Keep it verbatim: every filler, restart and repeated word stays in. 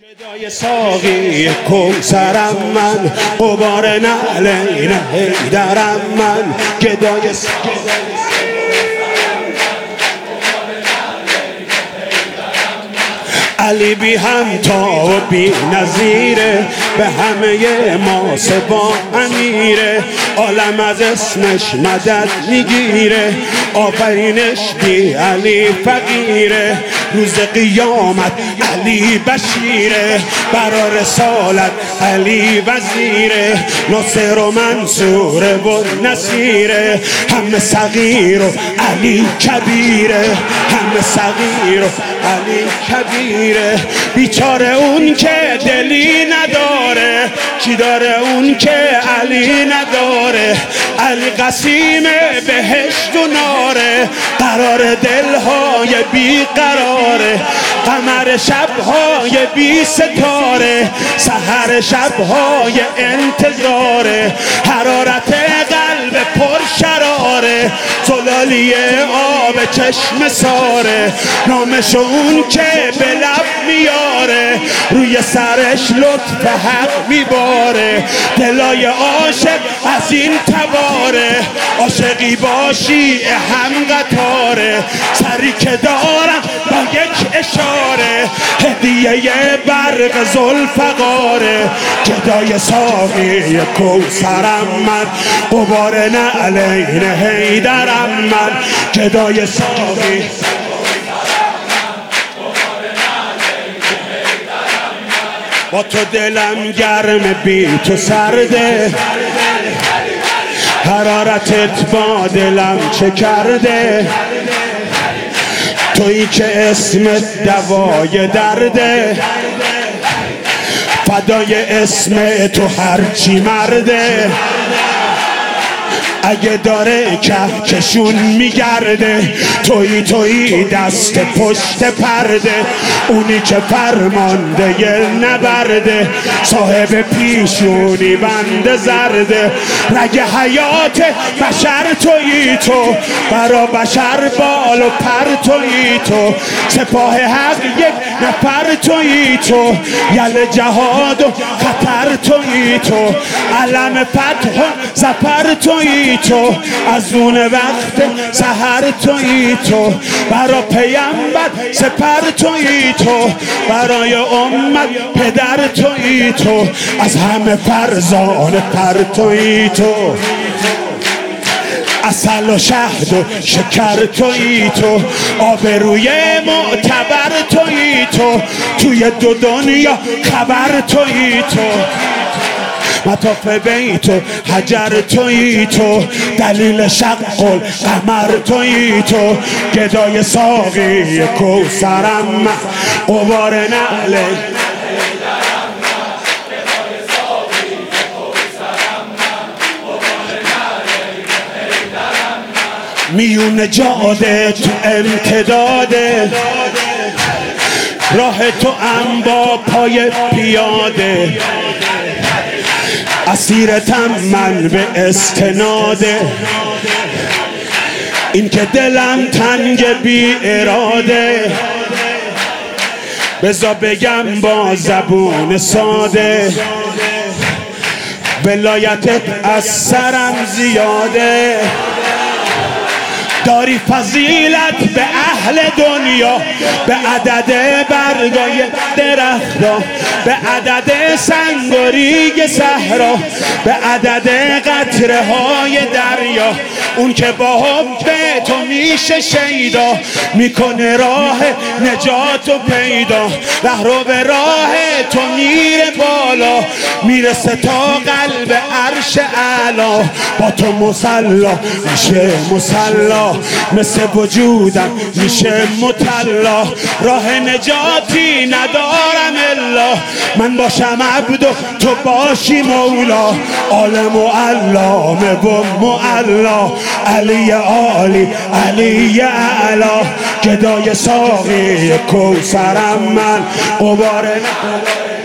گدای ساقی کوثرم من، غبار نعلین حیدرم من. گدای علی بی همتا و بی نظیره، به همه ما سبا امیره. عالم از اسمش مدد میگیره، آفرینش بی علی فقیره. روز قیامت علی بشیره، برا رسالت علی وزیره. ناصر و منصور و نصیره، همه صغیر و علی کبیره. همه صغیر و علی کبیره. بیچاره اون که دلی نداره، کی داره اون که علی نداره؟ علی قسیم بهشت و ناره، قرار دلهای بی قراره. قمر شبهای بی ستاره، سحر شبهای انتظاره. حرارت قلب پر شراره، زلالی آب چشم ساره. نامش اون که به لب میاره، روی سرش لطف حق میباره. دلای عاشق از این تباره، عاشقی باشی هم قطاره. سری که دارم با یک اشاره، هدیه برق ذوالفقاره. گدای ساقی کوثرم من، غبار نعلین حیدرم من. گدای ساقی با تو دلم گرم بی تو سرده، حرارتت با دلم چه کرده؟ تویی که اسمت دوای درده، فدای اسم تو هرچی مرده. اگه داره کهکشون میگرده، تویی تویی دست پشت پرده. اونی که فرمانده نبرده، صاحب پیشونی بند زرده. رگ حیات بشر تویی تو، برا بشر بال و پر تویی تو. سپاه حق یک نفر تویی تو، یل جهاد و خطر تویی تو. علم فتح و ظفر تویی تو، از اون وقت سحر تویی تو. برا پیامبر سپر تویی تو، برای امت پدر تویی تو. از همه فرزانه پر تویی تو، عسل و شهد و شکر تویی تو. آبروی معتبر تویی تو، توی دو دنیا خبر تویی تو. مطاف بیت و حجر تویی تو، دلیل شق القمر تویی تو. گدای ساقی کوثرم من، غبار نعلین میون جاده تو امتداده، راه تو ام با پای پیاده. اسیرتم من به استناده، این که دلم تنگ بی اراده. بذار بگم با زبون ساده، ولایتت از سرم زیاده. داری فضیلت به اهل دنیا، به عدد برگای درختا، به عدد سنگ و ریگ صحرا، به عدد قطره های دریا. اون که با حب تو میشه شیدا، میکنه راه نجات و پیدا. رهرو به راه تو میره بالا، میرسه تا قلب عرش اعلا. با تو مسلا میشه مسلا، مثل وجودم میشه مطلا. راه نجاتی ندارم الا، من باشم عبد و تو باشی مولا. عالم و علامه و معلا، علی عالی علی اعلا. گدای ساقی کوثرم من، غبار